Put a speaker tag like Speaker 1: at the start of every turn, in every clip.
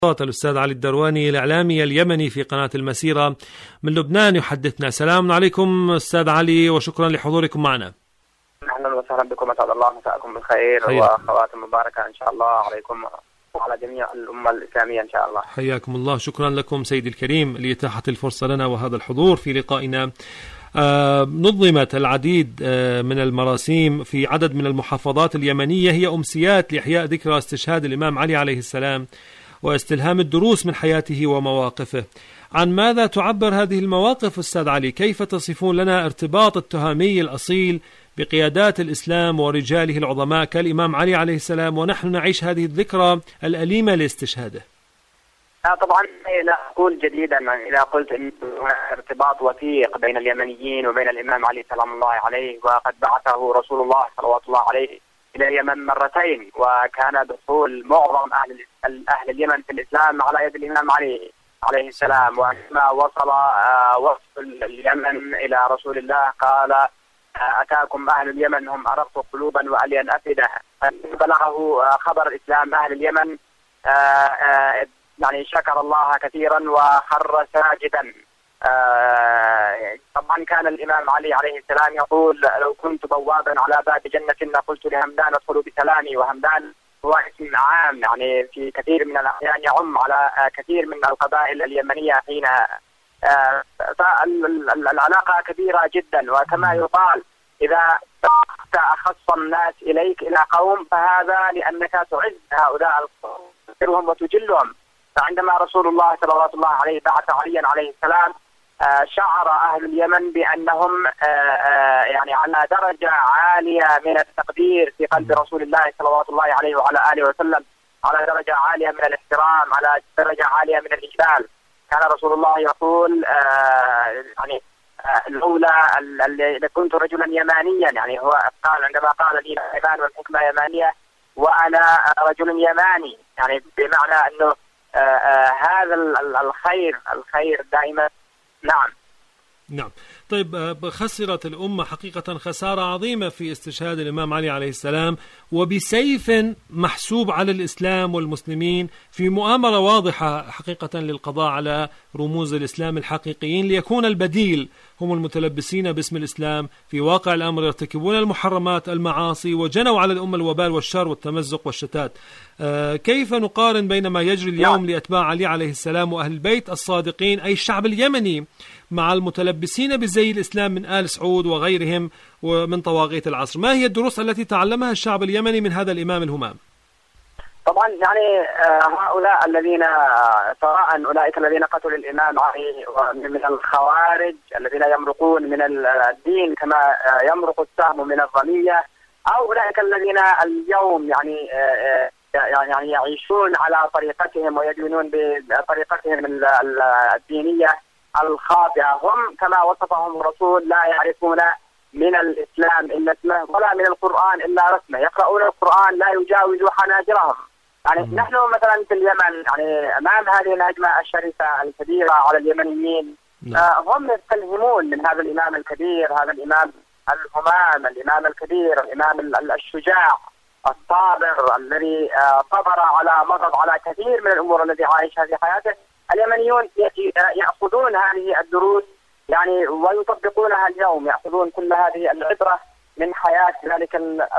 Speaker 1: الأستاذ علي الدرواني الإعلامي اليمني في قناة المسيرة من لبنان يحدثنا. سلام عليكم أستاذ علي وشكرا لحضوركم معنا.
Speaker 2: أهلا وسهلا بكم، أسعد الله مساءكم بالخير وخواتم مباركة إن شاء الله عليكم وعلى جميع الأمة الإسلامية إن شاء الله.
Speaker 1: حياكم الله، شكرا لكم سيدي الكريم لإتاحة الفرصة لنا وهذا الحضور في لقائنا. نظمت العديد من المراسيم في عدد من المحافظات اليمنية، هي أمسيات لإحياء ذكرى استشهاد الإمام علي عليه السلام واستلهام الدروس من حياته ومواقفه. عن ماذا تعبر هذه المواقف أستاذ علي؟ كيف تصفون لنا ارتباط التهامي الأصيل بقيادات الإسلام ورجاله العظماء كالإمام علي عليه السلام ونحن نعيش هذه الذكرى الأليمة لاستشهاده؟
Speaker 2: طبعا لا أقول جديدا إذا قلت أن ارتباط وثيق بين اليمنيين وبين الإمام علي سلام الله عليه، وقد بعثه رسول الله صلوات الله عليه إلى اليمن مرتين، وكان دخول معظم أهل اليمن في الإسلام على يد الإمام علي عليه السلام. وعندما وصل وفد اليمن إلى رسول الله قال: أتاكم أهل اليمن هم أرق قلوبا وألين أفئدة. بلغه خبر الإسلام أهل اليمن يعني شكر الله كثيرا وخر ساجدا. طبعا كان الإمام علي عليه السلام يقول: لو كنت بوابا على باب جنة لقلت لهمدان ادخلوا بسلامي. وهمدان هو اسم عام يعني في كثير من الأحيان يعم على كثير من القبائل اليمنية حينها. فالعلاقة كبيرة جدا، وكما يقال: إذا أخص الناس إليك إلى قوم فهذا لأنك تعز هؤلاء القوم وتجلهم. فعندما رسول الله صلوات الله عليه بعث عليا عليه السلام شعر أهل اليمن بأنهم يعني على درجة عالية من التقدير في قلب رسول الله صلوات الله عليه وعلى آله وسلم، على درجة عالية من الاحترام، على درجة عالية من الإجلال. كان رسول الله يقول يعني لولا كنت رجلا يمانيا، يعني هو قال عندما قال لي الإيمان والحكمة يمانية وأنا رجل يماني، يعني بمعنى أنه هذا الخير دائما. نعم.
Speaker 1: طيب، خسرت الأمة حقيقة خسارة عظيمة في استشهاد الإمام علي عليه السلام، وبسيف محسوب على الإسلام والمسلمين في مؤامرة واضحة حقيقة للقضاء على رموز الإسلام الحقيقيين، ليكون البديل هم المتلبسين باسم الإسلام في واقع الأمر يرتكبون المحرمات المعاصي وجنوا على الأمة الوبال والشر والتمزق والشتات. كيف نقارن بين ما يجري اليوم لأتباع علي عليه السلام وأهل البيت الصادقين أي الشعب اليمني مع المتلبسين بزي الإسلام من آل سعود وغيرهم ومن طواغيت العصر؟ ما هي الدروس التي تعلمها الشعب اليمني من هذا الإمام الهمام؟
Speaker 2: طبعا يعني هؤلاء الذين سواء أولئك الذين قتلوا الإمام علي من الخوارج الذين يمرقون من الدين كما يمرق السهم من الرمية، أو أولئك الذين اليوم يعني يعيشون على طريقتهم ويدينون بطريقتهم الدينية الخاطئة، هم كما وصفهم الرسول لا يعرفون من الإسلام إلا اسمه ولا من القرآن إلا رسمه، يقرؤون القرآن لا يجاوز حناجرهم. يعني نحن مثلا في اليمن يعني أمام هذه الهجمة الشرسة الكبيرة على اليمنيين هم يستلهمون من هذا الإمام الكبير، هذا الإمام الهمام، الإمام الكبير، الإمام الشجاع الصابر الذي صبر على مضض على كثير من الأمور التي عايشها في حياته. اليمنيون يأخذون هذه الدروس يعني ويطبقونها اليوم، يأخذون كل هذه العبرة من حياة ذلك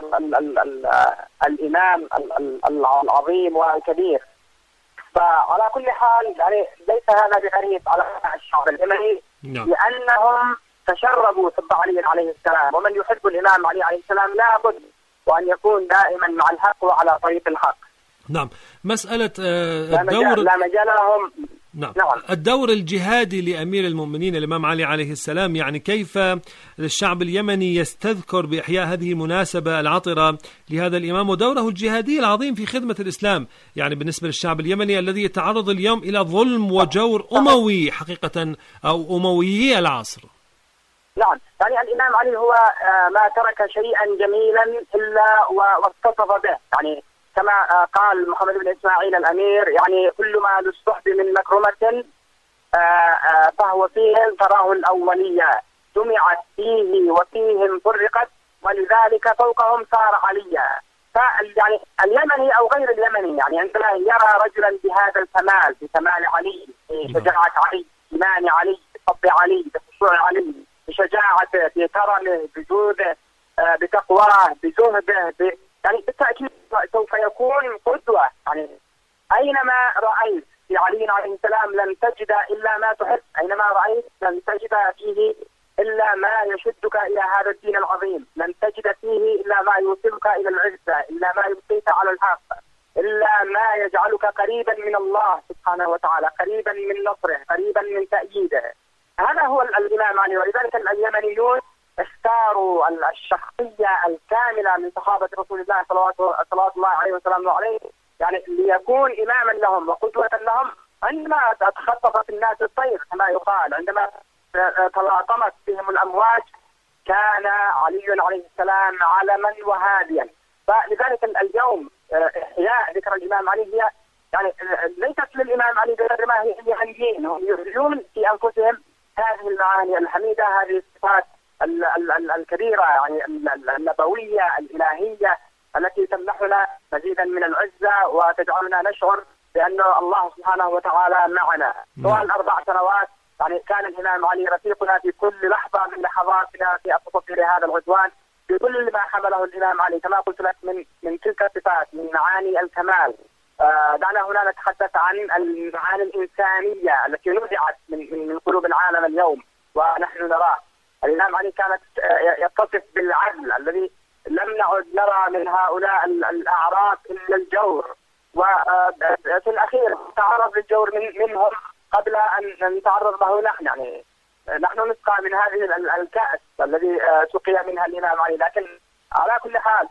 Speaker 2: الإمام العظيم والكبير. فعلى كل حال يعني ليس هذا بغريب على الشعب اليمني، لأنهم تشربوا حب علي عليه السلام، ومن يحب الإمام علي عليه السلام لا بد وأن يكون دائما مع الحق وعلى طريق الحق.
Speaker 1: نعم. مسألة
Speaker 2: لا مجال لهم.
Speaker 1: نعم. الدور الجهادي لأمير المؤمنين الإمام علي عليه السلام، يعني كيف الشعب اليمني يستذكر بإحياء هذه المناسبة العطرة لهذا الإمام ودوره الجهادي العظيم في خدمة الإسلام، يعني بالنسبة للشعب اليمني الذي يتعرض اليوم إلى ظلم وجور أموي حقيقة أو أمويي العصر.
Speaker 2: نعم، يعني الإمام علي هو ما ترك شيئا جميلا إلا واتصف به، يعني كما قال محمد بن إسماعيل الأمير: يعني كل ما للصحب من مكرمة فهو فيهم تراه الأولية، جمعت فيه وفيهم فرقت ولذلك فوقهم صار عليا. يعني اليمني أو غير اليمني، يعني عندما يرى رجلا بهذا الكمال، بكمال علي، بشجاعة علي، بإيمان علي، بحب علي، بخشوع علي، بشجاعته، بكرمه، بجوده، بتقواه، بزهده، يعني بالتأكيد سوف يكون قدوة. يعني أينما رأيت في علي عليه السلام لن تجد إلا ما تحب، أينما رأيت لن تجد فيه إلا ما يشدك إلى هذا الدين العظيم، لن تجد فيه إلا ما يوصلك إلى العزة، إلا ما يبقيك على الحق، إلا ما يجعلك قريبا من الله سبحانه وتعالى، قريبا من نصره، قريبا من تأييده. هذا هو الإمام علي. ولذلك اليمنيون اختاروا الشخصية الكاملة من صحابة رسول الله صلوات الله عليه وسلم عليه، يعني ليكون إماما لهم وقدوة لهم. عندما تخطفت الناس الطير كما يقال، عندما تلاطمت بهم الأمواج، كان علي عليه السلام علما وهاديا. فلذلك اليوم إحياء ذكر الإمام علي هي يعني ليست للإمام علي غير ما هي اليمنيين، هم يحيون في أنفسهم هذه المعاني الحميدة، هذه الصفات الكبيرة، يعني النبوية الإلهية التي تمنحنا مزيدا من العزة وتجعلنا نشعر بأن الله سبحانه وتعالى معنا. طوال 4 سنوات يعني كان الإمام علي رفيقنا في كل لحظة من لحظاتنا في التصدي لهذا العدوان، بكل ما حمله الإمام علي كما قلت لك من تلك الصفات، من معاني الكمال. دعنا هنا نتحدث عن المعاني الإنسانية التي نزعت من قلوب العالم اليوم ونحن نراه. الإمام علي كانت يتصف بالعدل الذي لم نعد نرى من هؤلاء الأعراف إلا الجور، وفي الأخير تعرض للجور منهم قبل أن نتعرض له نحن. يعني نحن نسقى من هذه الكأس الذي سقي منها الإمام علي. لكن على كل حال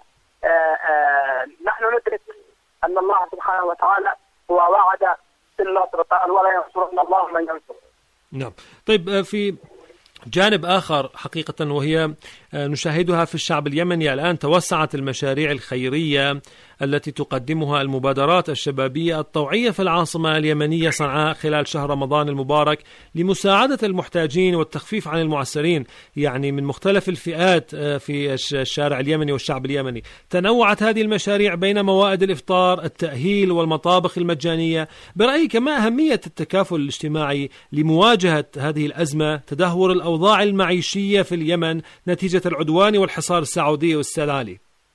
Speaker 2: نحن ندرك أن الله سبحانه وتعالى هو وعد في النصر، قال ولا ينصرن الله من ينصر.
Speaker 1: نعم. طيب، في جانب آخر حقيقة وهي نشاهدها في الشعب اليمني الآن، توسعت المشاريع الخيرية التي تقدمها المبادرات الشبابية الطوعية في العاصمة اليمنية صنعاء خلال شهر رمضان المبارك لمساعدة المحتاجين والتخفيف عن المعسرين، يعني من مختلف الفئات في الشارع اليمني والشعب اليمني. تنوعت هذه المشاريع بين موائد الإفطار، التأهيل والمطابخ المجانية. برأيك ما أهمية التكافل الاجتماعي لمواجهة هذه الأزمة، تدهور الأوضاع المعيشية في اليمن نتيجة العدوان والحصار السعودي والسلالي؟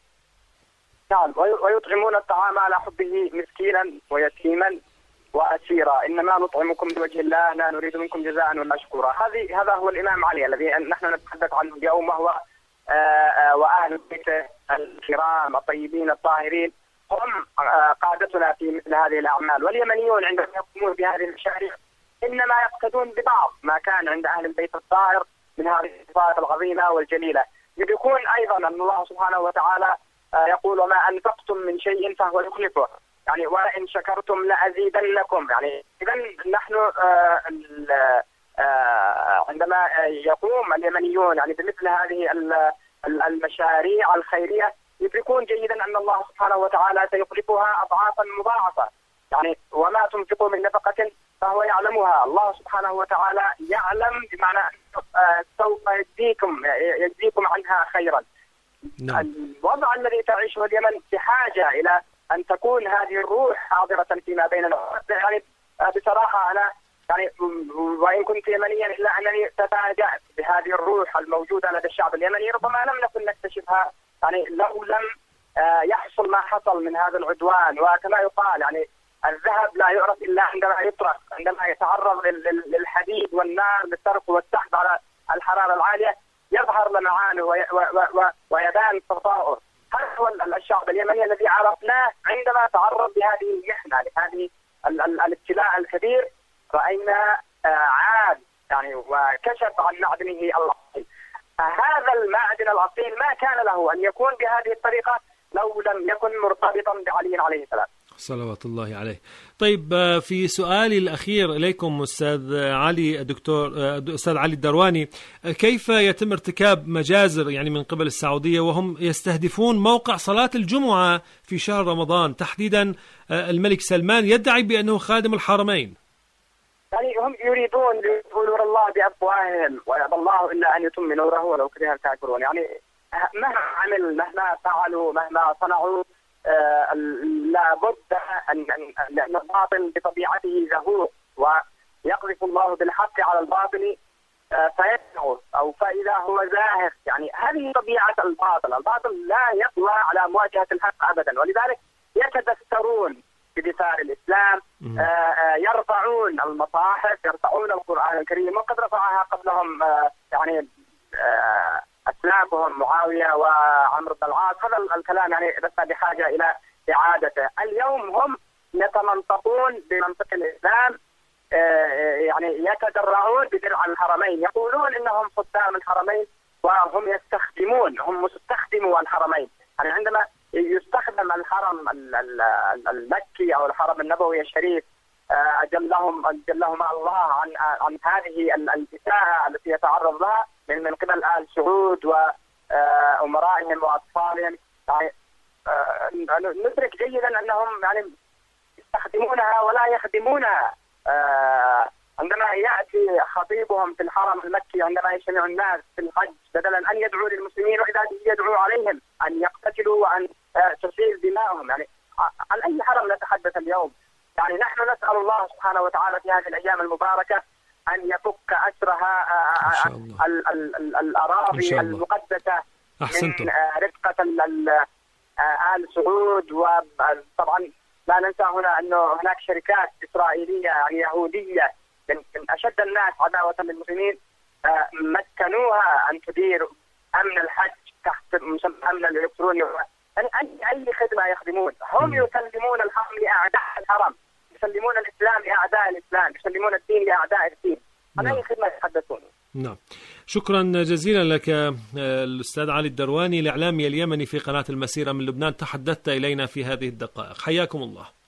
Speaker 2: نعم، ويطعمون الطعام على حبه مسكينا ويتيما وأسيرا، إنما نطعمكم لوجه الله لا نريد منكم جزاء ولا شكورا. هذا هو الإمام علي الذي نحن نتحدث عنه اليوم، وهو وأهل بيته الكرام الطيبين الطاهرين هم قادتنا في مثل هذه الأعمال. واليمنيون عندما يقومون بهذه المشاريع إنما يقتدون ببعض ما كان عند أهل البيت الطاهر من هذه الصفات العظيمة والجليلة. يدركون أيضا أن الله سبحانه وتعالى يقول وما أنفقتم من شيء فهو يخلفه، يعني وإن شكرتم لأزيدنكم. يعني إذا نحن عندما يقوم اليمنيون يعني بمثل هذه المشاريع الخيرية يدركون جيدا أن الله سبحانه وتعالى سيخلفها أضعافا مضاعفة. يعني وما تنفقوا من نفقة فهو يعلمها، الله سبحانه وتعالى يعلم، بمعنى سوف يجزيكم عنها خيرا.
Speaker 1: نعم.
Speaker 2: الوضع الذي تعيشه اليمن بحاجة إلى أن تكون هذه الروح حاضرة فيما بيننا. يعني بصراحة أنا يعني وإن كنت يمنيا إلا أنني تفاجأت بهذه الروح الموجودة لدى الشعب اليمني، ربما لم نكن نكتشفها يعني لو لم يحصل ما حصل من هذا العدوان. وكما يقال يعني الذهب لا يعرف إلا عندما يطرق، عندما يتعرض للحديد والنار للطرق والسحب على الحرارة العالية يظهر لمعانه ويبان صفاؤه. هذا هو الشعب اليمني الذي عرفناه عندما تعرض لهذه المحنة، لهذه الابتلاء الكبير، رأينا عاد يعني وكشف عن معدنه الأصيل. هذا المعدن الأصيل ما كان له أن يكون بهذه الطريقة لو لم يكن مرتبطا بعلي عليه السلام
Speaker 1: صلوات الله عليه. طيب، في سؤالي الأخير إليكم أستاذ علي، أستاذ علي الدرواني، كيف يتم ارتكاب مجازر يعني من قبل السعودية وهم يستهدفون موقع صلاة الجمعة في شهر رمضان تحديدا؟ الملك سلمان يدعي بأنه خادم الحرمين.
Speaker 2: يعني هم يريدون نور الله بأفواههم ويأبى الله إلا أن يتم نوره ولو كره الكافرون. يعني مهما عمل، مهما فعلوا، مهما صنعوا، لابد لأن الباطل بطبيعته زهوق، ويقذف الله بالحق على الباطل فيدعو أو فإذا هو زاهق. يعني هذه طبيعة الباطل لا يقوى على مواجهة الحق أبدا، ولذلك يتدثرون بدثار الإسلام، يرفعون المصاحف، يرفعون القرآن الكريم، وقد رفعها قبلهم يعني أسلافهم معاوية وعمرو بن العاص. هذا الكلام يعني لسنا بحاجة إلى إعادته. اليوم هم يتمنطقون بمنطق الإسلام، يعني يتدرعون بدرع الحرمين، يقولون إنهم خدام الحرمين وهم هم مستخدموا الحرمين. يعني عندما يستخدم الحرم المكي أو الحرم النبوي الشريف أجلهما الله عن هذه الإساءة التي يتعرض لها من قبل آل سعود وأمرائهم وأطفالهم، يعني ندرك جيدا أنهم يعني يستخدمونها ولا يخدمونها. عندما يأتي خطيبهم في الحرم المكي، عندما يجتمع الناس في الحج، بدلا أن يدعوا للمسلمين وإذا يدعوا عليهم أن يقتتلوا وأن تسيل دماءهم. يعني عن أي حرم نتحدث اليوم؟ يعني نحن نسأل الله سبحانه وتعالى في هذه الأيام المباركة أن يفك أسرها الأراضي المقدسة من رفقة آل سعود. وطبعا لا ننسى هنا أنه هناك شركات إسرائيلية يعني يهودية من أشد الناس عداوة للمسلمين، مكنوها أن تدير أمن الحج تحت مسمى أمن الإلكتروني. أي خدمة يخدمون؟ هم يسلمون الحرم لأعداء الحرم، يسلمون الإسلام لأعداء الإسلام، يسلمون الدين لأعداء الدين. عن أي خدمة يتحدثون؟
Speaker 1: نعم، شكرا جزيلا لك الأستاذ علي الدرواني، الإعلامي اليمني في قناة المسيرة من لبنان، تحدثت إلينا في هذه الدقائق، حياكم الله.